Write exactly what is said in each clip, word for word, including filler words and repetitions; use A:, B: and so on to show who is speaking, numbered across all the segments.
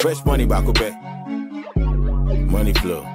A: Fresh money back up. Money flow.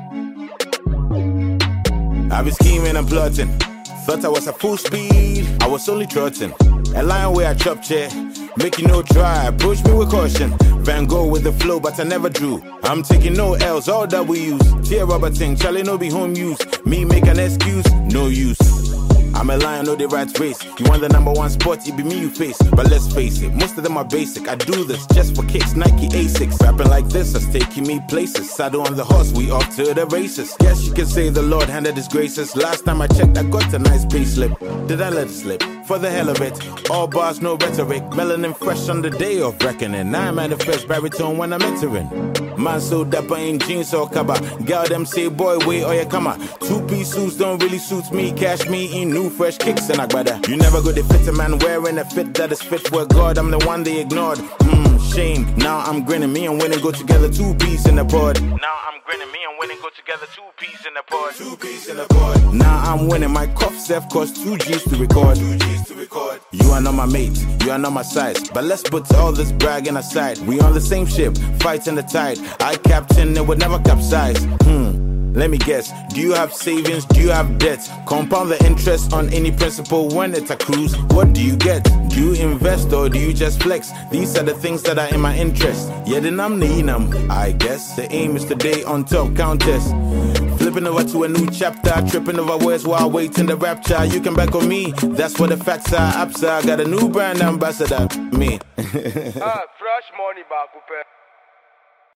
A: I been scheming and plotting. Thought I was at full speed, I was only trotting. A lion where I chop chair, make you no try, approach me with caution. Van Gogh with the flow, but I never drew. I'm taking no L's, all W's. Tear rubber thing, Charlie no be home use. Me make an excuse, no use. I'm a lion, know the right race. You want the number one spot, it be me you face. But let's face it, most of them are basic. I do this just for kicks, Nike A six. Rapping like this, that's taking me places. Saddle on the horse, we off to the races. Guess you can say the Lord handed his graces. Last time I checked, I got a nice pay slip. Did I let it slip? For the hell of it. All bars, no rhetoric. Melanin fresh on the day of reckoning. Now I'm at the first baritone when I'm entering. Man so dapper in jeans or cover. Girl them say boy wait or you come out. Two-piece suits don't really suit me. Cash me in new fresh kicks and agbada. You never go to fit a man wearing a fit that is fit for God. I'm the one they ignored. Hmm, shame. Now I'm grinning. Me and winning go together. Two-piece in the pod. Now I'm grinning. Me and winning go together. Two-piece in the pod. Two-piece in the pod. Now I'm winning. My cough self cost two G's to record. Two G's to record. You are not my mate. You are not my size. But let's put all this bragging aside. We on the same ship, fighting the tide. I captain, it would never capsize. Hmm, let me guess. Do you have savings? Do you have debts? Compound the interest on any principal when it's a cruise. What do you get? Do you invest or do you just flex? These are the things that are in my interest. Yeah, then I'm the I guess. The aim is to stay on top, countess. Flipping over to a new chapter, tripping over words while waiting the rapture. You can back on me, that's what the facts are. Apsa, got a new brand ambassador, me.
B: Ah, fresh money back,